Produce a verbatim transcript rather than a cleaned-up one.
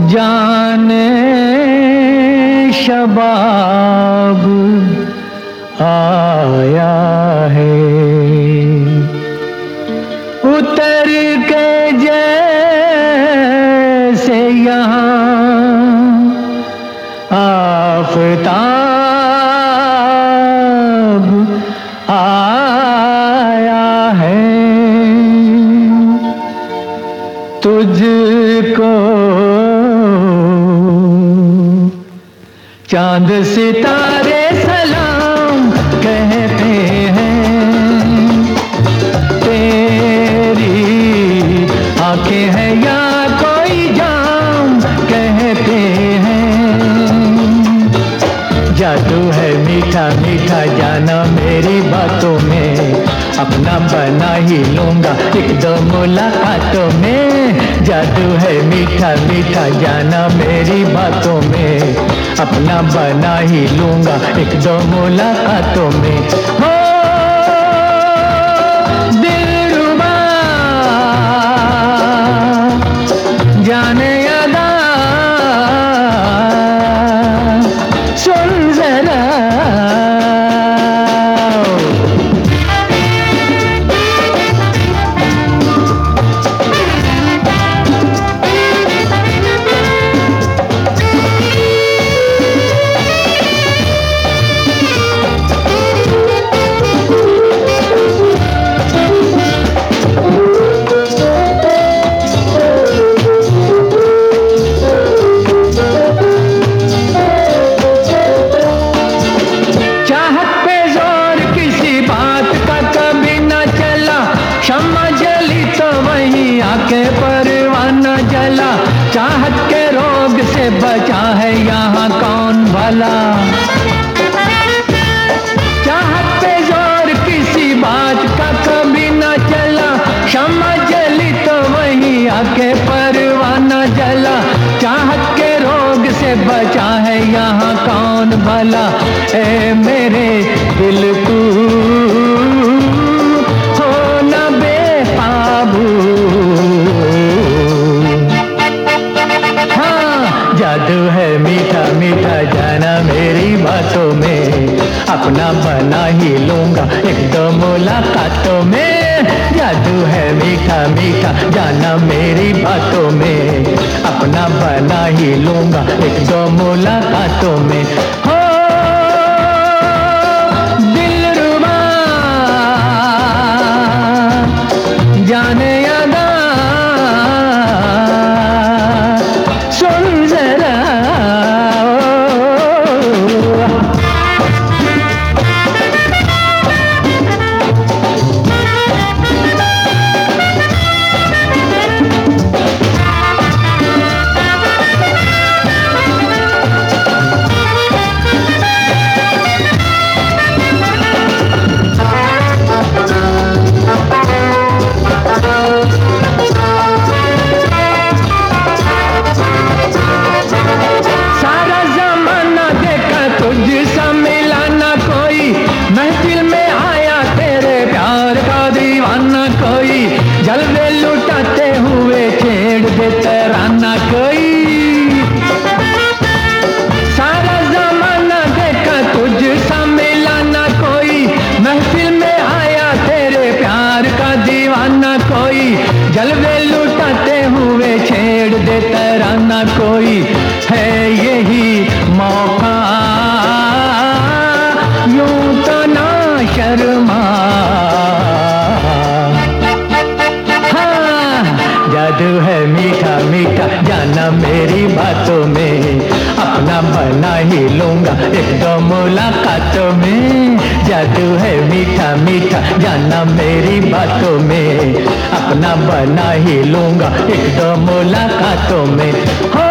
जाने शबाब आया है, उतर के जैसे यहाँ आफ़ताब आया है। तुझको चांद सितारे सलाम कहते हैं, तेरी आंखें हैं या कोई जाम कहते हैं। जादू है मीठा मीठा जाना मेरी बातों में, अपना बना ही लूंगा एक दो मुलाकातों में। जादू है मीठा मीठा जाना मेरी बातों में, अपना बना ही लूंगा एक दो मुलाकातों में। हो दिलरुबा जाने अदा सुन जरा, के परवाना जला। चाहत के रोग से बचा है यहाँ कौन भला, चाहत पे जोर किसी बात का कभी न चला। शम्मा जली तो वही आके परवाना जला। चाहत के रोग से बचा है यहाँ कौन भला। ए मेरे दिल तू हो न बेकाबू, जादू है मीठा मीठा जाना मेरी बातों में, अपना बना ही लूंगा एक दो मुलाकातों में। जादू है मीठा मीठा जाना मेरी बातों में, अपना बना ही लूंगा एक दो मुलाकातों में। हो दिलरुबा जाने अदा सुन जरा, तुझसा मिला ना कोई, महफिल में आया तेरे प्यार का दीवाना कोई। जलवे लुटाते हुए छेड़ दे तराना कोई, सारा जमाना देखा तुझसा मिला ना कोई। महफिल में आया तेरे प्यार का दीवाना कोई। जलवे लुटाते हुए छेड़ दे तराना कोई। है यही मौका यूं तो ना शर्मा, हाँ जादू है मीठा मीठा जाना मेरी बातों में, अपना बना ही लूंगा एक दो मुलाकातों में। जादू है मीठा मीठा जाना मेरी बातों में, अपना बना ही लूंगा एक दो मुलाकातों में। हो